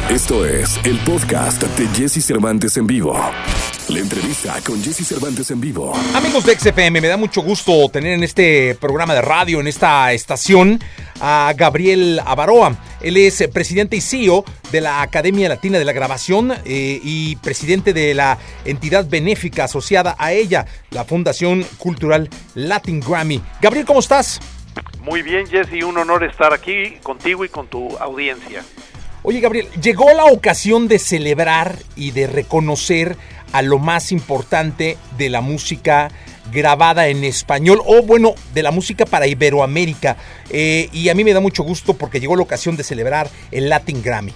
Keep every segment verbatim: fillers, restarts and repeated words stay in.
Esto es el podcast de Jesse Cervantes en vivo. La entrevista con Jesse Cervantes en vivo. Amigos de X F M, me da mucho gusto tener en este programa de radio, en esta estación, a Gabriel Abaroa. Él es presidente y C E O de la Academia Latina de la Grabación eh, y presidente de la entidad benéfica asociada a ella, la Fundación Cultural Latin Grammy. Gabriel, ¿cómo estás? Muy bien, Jesse, un honor estar aquí contigo y con tu audiencia. Oye, Gabriel, llegó la ocasión de celebrar y de reconocer a lo más importante de la música grabada en español, o bueno, de la música para Iberoamérica, eh, y a mí me da mucho gusto porque llegó la ocasión de celebrar el Latin Grammy.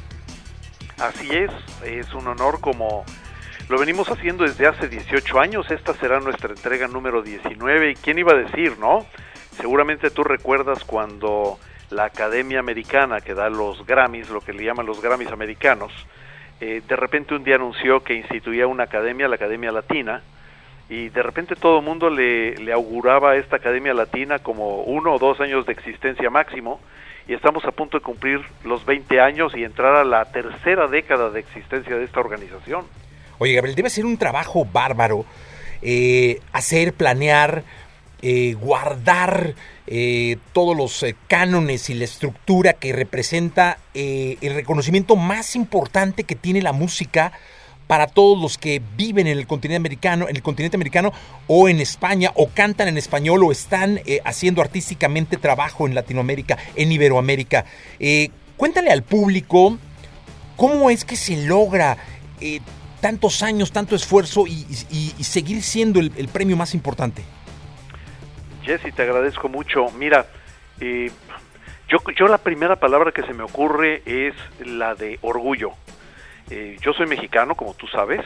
Así es, es un honor como lo venimos haciendo desde hace dieciocho años, esta será nuestra entrega número diecinueve, y quién iba a decir, ¿no? Seguramente tú recuerdas cuando la Academia Americana, que da los Grammys, lo que le llaman los Grammys americanos, eh, de repente un día anunció que instituía una academia, la Academia Latina, y de repente todo el mundo le, le auguraba a esta Academia Latina como uno o dos años de existencia máximo, y estamos a punto de cumplir los veinte años y entrar a la tercera década de existencia de esta organización. Oye, Gabriel, debe ser un trabajo bárbaro eh, hacer, planear, eh, guardar eh, todos los eh, cánones y la estructura que representa eh, el reconocimiento más importante que tiene la música para todos los que viven en el continente americano, en el continente americano o en España, o cantan en español, o están eh, haciendo artísticamente trabajo en Latinoamérica, en Iberoamérica. Eh, cuéntale al público cómo es que se logra eh, tantos años, tanto esfuerzo y, y, y seguir siendo el, el premio más importante. Jesse, te agradezco mucho. Mira, eh, yo, yo la primera palabra que se me ocurre es la de orgullo. Eh, yo soy mexicano, como tú sabes,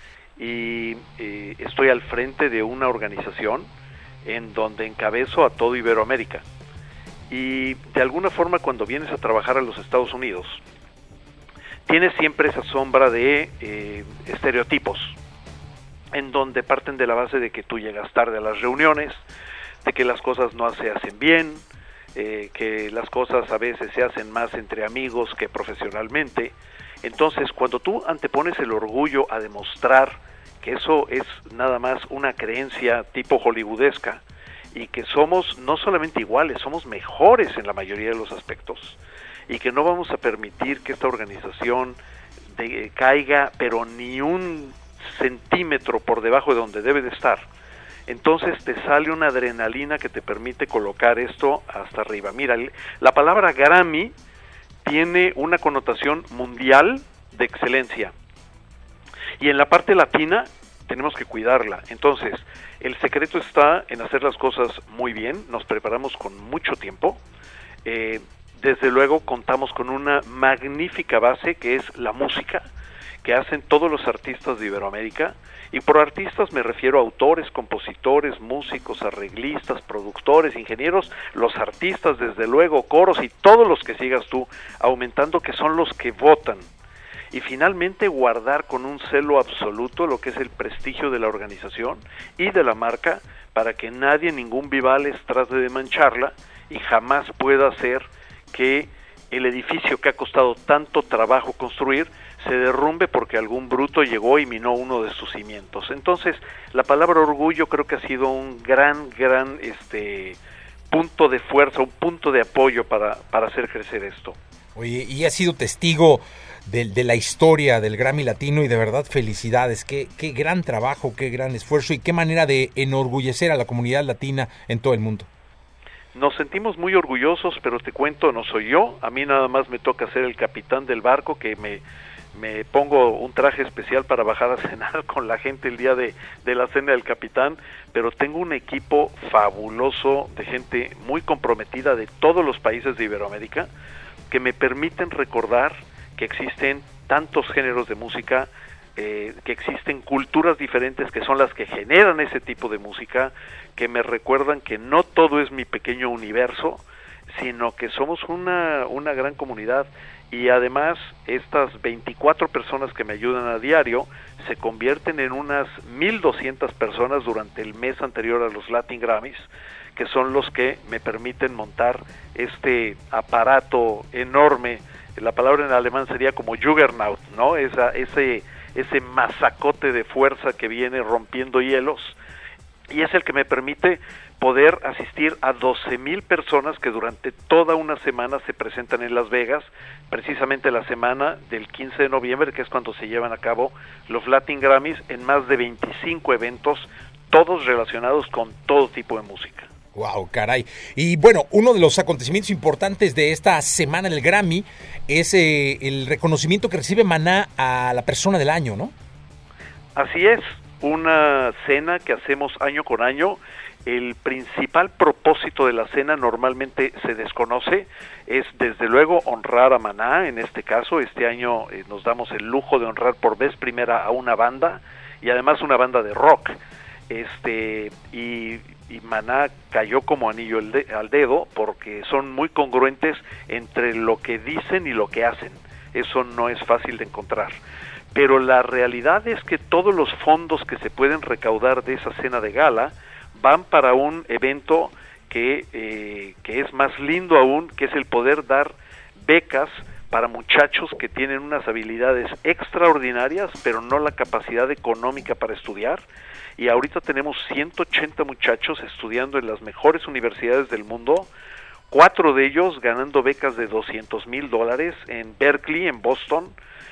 y eh, estoy al frente de una organización en donde encabezo a todo Iberoamérica. Y de alguna forma, cuando vienes a trabajar a los Estados Unidos, tienes siempre esa sombra de eh, estereotipos, en donde parten de la base de que tú llegas tarde a las reuniones, de que las cosas no se hacen bien, eh, que las cosas a veces se hacen más entre amigos que profesionalmente. Entonces, cuando tú antepones el orgullo a demostrar que eso es nada más una creencia tipo hollywoodesca y que somos no solamente iguales, somos mejores en la mayoría de los aspectos, y que no vamos a permitir que esta organización de, caiga pero ni un centímetro por debajo de donde debe de estar, entonces te sale una adrenalina que te permite colocar esto hasta arriba. Mira, la palabra Grammy tiene una connotación mundial de excelencia, y en la parte latina tenemos que cuidarla. Entonces, el secreto está en hacer las cosas muy bien, nos preparamos con mucho tiempo, eh, desde luego contamos con una magnífica base que es la música, que hacen todos los artistas de Iberoamérica, y por artistas me refiero a autores, compositores, músicos, arreglistas, productores, ingenieros, los artistas, desde luego, coros y todos los que sigas tú, aumentando, que son los que votan. Y finalmente guardar con un celo absoluto lo que es el prestigio de la organización y de la marca, para que nadie, ningún Vivales, trate de mancharla y jamás pueda hacer que el edificio que ha costado tanto trabajo construir se derrumbe porque algún bruto llegó y minó uno de sus cimientos. Entonces, la palabra orgullo creo que ha sido un gran, gran este punto de fuerza, un punto de apoyo para, para hacer crecer esto. Oye, y has sido testigo de, de la historia del Grammy Latino, y de verdad felicidades, qué, qué gran trabajo, qué gran esfuerzo y qué manera de enorgullecer a la comunidad latina en todo el mundo. Nos sentimos muy orgullosos, pero te cuento, no soy yo, a mí nada más me toca ser el capitán del barco, que me, me pongo un traje especial para bajar a cenar con la gente el día de, de la cena del capitán, pero tengo un equipo fabuloso de gente muy comprometida de todos los países de Iberoamérica, que me permiten recordar que existen tantos géneros de música, eh, que existen culturas diferentes que son las que generan ese tipo de música, que me recuerdan que no todo es mi pequeño universo, sino que somos una, una gran comunidad, y además estas veinticuatro personas que me ayudan a diario se convierten en unas mil doscientas personas durante el mes anterior a los Latin Grammys, que son los que me permiten montar este aparato enorme la palabra en alemán sería como Juggernaut, ¿no? Esa, ese, ese mazacote de fuerza que viene rompiendo hielos, y es el que me permite poder asistir a doce mil personas que durante toda una semana se presentan en Las Vegas, precisamente la semana del quince de noviembre, que es cuando se llevan a cabo los Latin Grammys, en más de veinticinco eventos, todos relacionados con todo tipo de música. Wow, caray. Y bueno, uno de los acontecimientos importantes de esta semana del Grammy es eh, el reconocimiento que recibe Maná a la persona del año, ¿no? Así es, una cena que hacemos año con año. El principal propósito de la cena normalmente se desconoce, es desde luego honrar a Maná. En este caso, este año eh, nos damos el lujo de honrar por vez primera a una banda, y además una banda de rock. Este y, y Maná cayó como anillo al dedo porque son muy congruentes entre lo que dicen y lo que hacen. Eso no es fácil de encontrar. Pero la realidad es que todos los fondos que se pueden recaudar de esa cena de gala van para un evento que, eh, que es más lindo aún, que es el poder dar becas para muchachos que tienen unas habilidades extraordinarias, pero no la capacidad económica para estudiar. Y ahorita tenemos ciento ochenta muchachos estudiando en las mejores universidades del mundo, cuatro de ellos ganando becas de doscientos mil dólares en Berkeley, en Boston,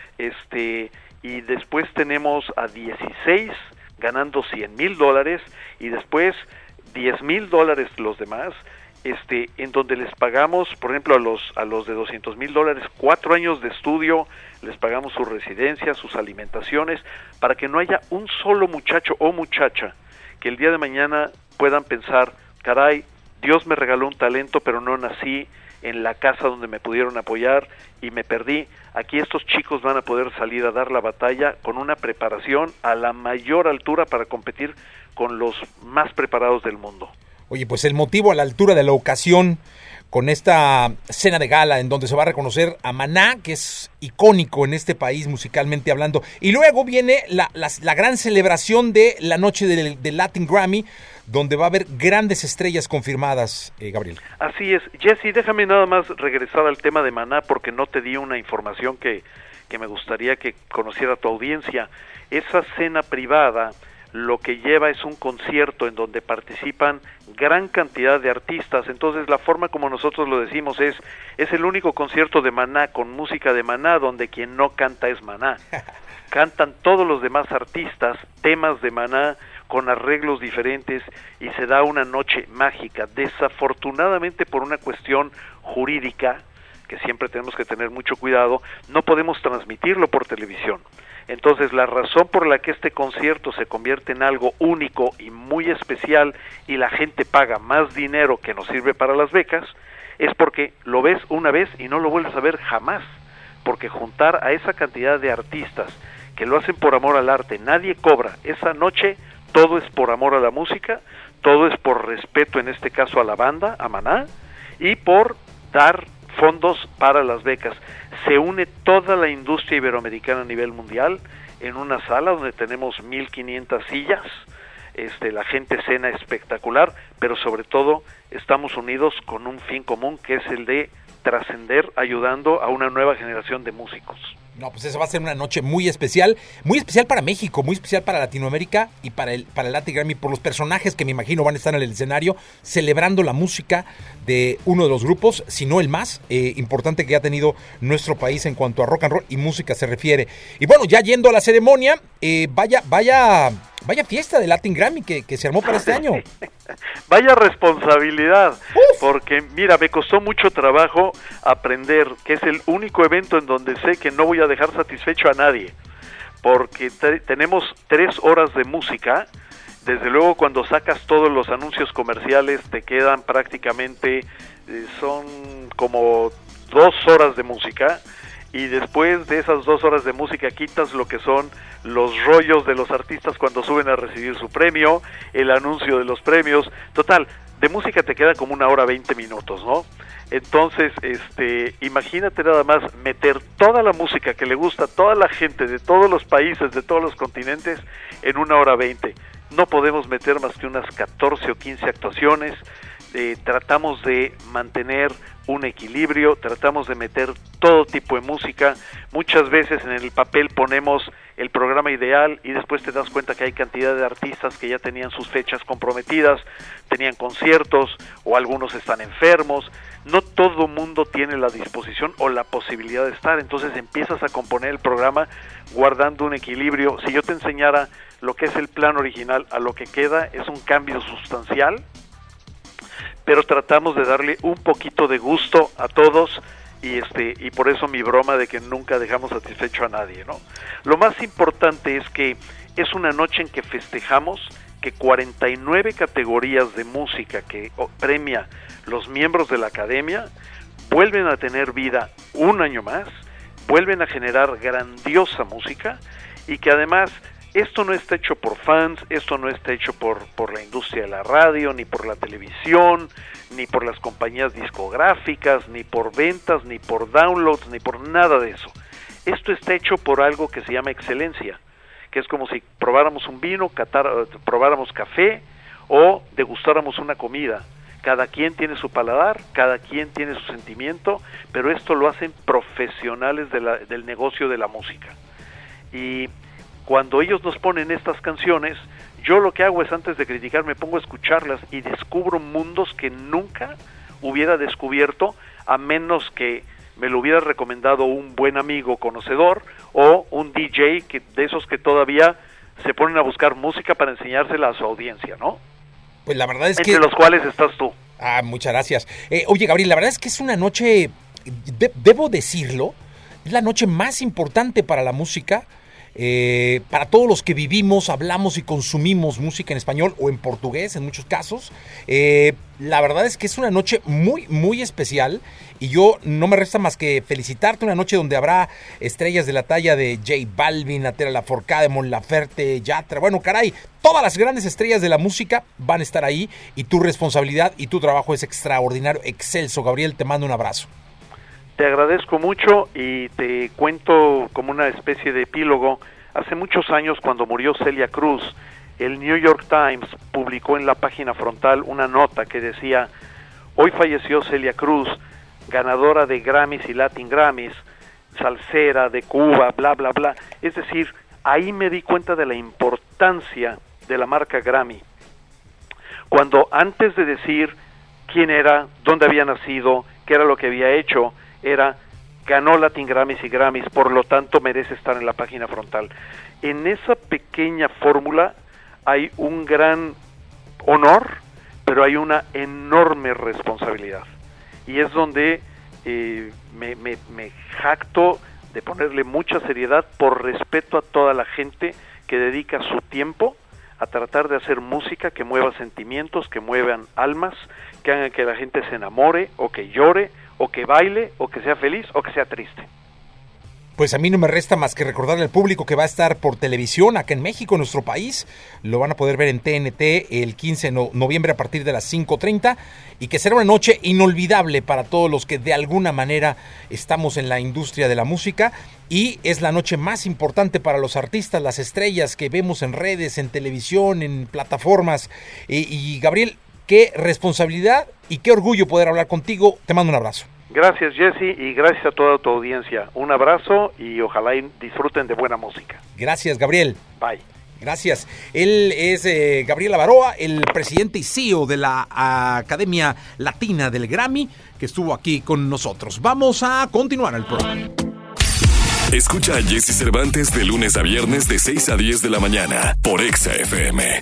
este, y después tenemos a dieciséis ganando cien mil dólares, y después diez mil dólares los demás, este, en donde les pagamos, por ejemplo, a los a los de doscientos mil dólares, cuatro años de estudio, les pagamos su residencia, sus alimentaciones, para que no haya un solo muchacho o muchacha que el día de mañana puedan pensar, caray, Dios me regaló un talento, pero no nací en la casa donde me pudieron apoyar y me perdí. Aquí estos chicos van a poder salir a dar la batalla con una preparación a la mayor altura para competir con los más preparados del mundo. Oye, pues el motivo a la altura de la ocasión, con esta cena de gala en donde se va a reconocer a Maná, que es icónico en este país musicalmente hablando. Y luego viene la, la, la gran celebración de la noche del, del Latin Grammy, donde va a haber grandes estrellas confirmadas, eh, Gabriel. Así es. Jesse, déjame nada más regresar al tema de Maná, porque no te di una información que, que me gustaría que conociera tu audiencia. Esa cena privada lo que lleva es un concierto en donde participan gran cantidad de artistas. Entonces la forma como nosotros lo decimos es, es el único concierto de Maná con música de Maná donde quien no canta es Maná. Cantan todos los demás artistas temas de Maná con arreglos diferentes y se da una noche mágica. Desafortunadamente, por una cuestión jurídica, que siempre tenemos que tener mucho cuidado, no podemos transmitirlo por televisión. Entonces, la razón por la que este concierto se convierte en algo único y muy especial y la gente paga más dinero que nos sirve para las becas, es porque lo ves una vez y no lo vuelves a ver jamás. Porque juntar a esa cantidad de artistas que lo hacen por amor al arte, nadie cobra. Esa noche todo es por amor a la música, todo es por respeto, en este caso a la banda, a Maná, y por dar fondos para las becas. Se une toda la industria iberoamericana a nivel mundial en una sala donde tenemos mil quinientas sillas. Este, la gente cena espectacular, pero sobre todo estamos unidos con un fin común, que es el de trascender ayudando a una nueva generación de músicos. No, pues esa va a ser una noche muy especial, muy especial para México, muy especial para Latinoamérica y para el para el Latin Grammy, por los personajes que me imagino van a estar en el escenario celebrando la música de uno de los grupos, si no el más eh, importante que ha tenido nuestro país en cuanto a rock and roll y música se refiere. Y bueno, ya yendo a la ceremonia, eh, vaya vaya vaya fiesta de Latin Grammy que, que se armó para este año. Vaya responsabilidad, Uf. Porque mira, me costó mucho trabajo aprender que es el único evento en donde sé que no voy a dejar satisfecho a nadie, porque te, tenemos tres horas de música. Desde luego, cuando sacas todos los anuncios comerciales te quedan prácticamente, eh, son como dos horas de música, y después de esas dos horas de música quitas lo que son los rollos de los artistas cuando suben a recibir su premio, el anuncio de los premios. Total, de música te queda como una hora veinte minutos, ¿no? Entonces, este, imagínate nada más meter toda la música que le gusta a toda la gente de todos los países, de todos los continentes, en una hora veinte. No podemos meter más que unas catorce o quince actuaciones. eh, tratamos de mantener un equilibrio, tratamos de meter todo tipo de música. Muchas veces en el papel ponemos el programa ideal y después te das cuenta que hay cantidad de artistas que ya tenían sus fechas comprometidas, tenían conciertos o algunos están enfermos. No todo mundo tiene la disposición o la posibilidad de estar, entonces empiezas a componer el programa guardando un equilibrio. Si yo te enseñara lo que es el plan original a lo que queda, es un cambio sustancial, pero tratamos de darle un poquito de gusto a todos y este y por eso mi broma de que nunca dejamos satisfecho a nadie, ¿no? Lo más importante es que es una noche en que festejamos que cuarenta y nueve categorías de música que premia los miembros de la academia vuelven a tener vida un año más, vuelven a generar grandiosa música y que además esto no está hecho por fans, esto no está hecho por, por la industria de la radio, ni por la televisión, ni por las compañías discográficas, ni por ventas, ni por downloads, ni por nada de eso. Esto está hecho por algo que se llama excelencia, que es como si probáramos un vino, catar, probáramos café o degustáramos una comida. Cada quien tiene su paladar, cada quien tiene su sentimiento, pero esto lo hacen profesionales de la, del negocio de la música. Y cuando ellos nos ponen estas canciones, yo lo que hago es, antes de criticar, me pongo a escucharlas y descubro mundos que nunca hubiera descubierto a menos que me lo hubiera recomendado un buen amigo conocedor o un D J que, de esos que todavía se ponen a buscar música para enseñársela a su audiencia, ¿no? Pues la verdad es Entre que... los cuales estás tú. Ah, muchas gracias. Eh, oye, Gabriel, la verdad es que es una noche, de, debo decirlo, es la noche más importante para la música. Eh, para todos los que vivimos, hablamos y consumimos música en español o en portugués en muchos casos. Eh, la verdad es que es una noche muy, muy especial y yo no me resta más que felicitarte. Una noche donde habrá estrellas de la talla de J Balvin, Natalia Lafourcade, Mon Laferte, Yatra. Bueno, caray, todas las grandes estrellas de la música van a estar ahí y tu responsabilidad y tu trabajo es extraordinario, excelso. Gabriel, te mando un abrazo. Te agradezco mucho y te cuento como una especie de epílogo. Hace muchos años, cuando murió Celia Cruz, el New York Times publicó en la página frontal una nota que decía: hoy falleció Celia Cruz, ganadora de Grammys y Latin Grammys, salsera de Cuba, bla, bla, bla. Es decir, ahí me di cuenta de la importancia de la marca Grammy. Cuando antes de decir quién era, dónde había nacido, qué era lo que había hecho, era ganó Latin Grammys y Grammys, por lo tanto merece estar en la página frontal. En esa pequeña fórmula hay un gran honor, pero hay una enorme responsabilidad. Y es donde eh, me, me, me jacto de ponerle mucha seriedad por respeto a toda la gente que dedica su tiempo a tratar de hacer música que mueva sentimientos, que muevan almas, que hagan que la gente se enamore o que llore o que baile, o que sea feliz, o que sea triste. Pues a mí no me resta más que recordarle al público que va a estar por televisión acá en México, en nuestro país. Lo van a poder ver en T N T el quince de noviembre a partir de las cinco treinta y que será una noche inolvidable para todos los que de alguna manera estamos en la industria de la música, y es la noche más importante para los artistas, las estrellas que vemos en redes, en televisión, en plataformas. Y, y Gabriel, qué responsabilidad y qué orgullo poder hablar contigo. Te mando un abrazo. Gracias, Jesse, y gracias a toda tu audiencia. Un abrazo y ojalá disfruten de buena música. Gracias, Gabriel. Bye. Gracias. Él es eh, Gabriel Avaroa, el presidente y C E O de la Academia Latina del Grammy, que estuvo aquí con nosotros. Vamos a continuar el programa. Escucha a Jesse Cervantes de lunes a viernes de seis a diez de la mañana por Exa F M.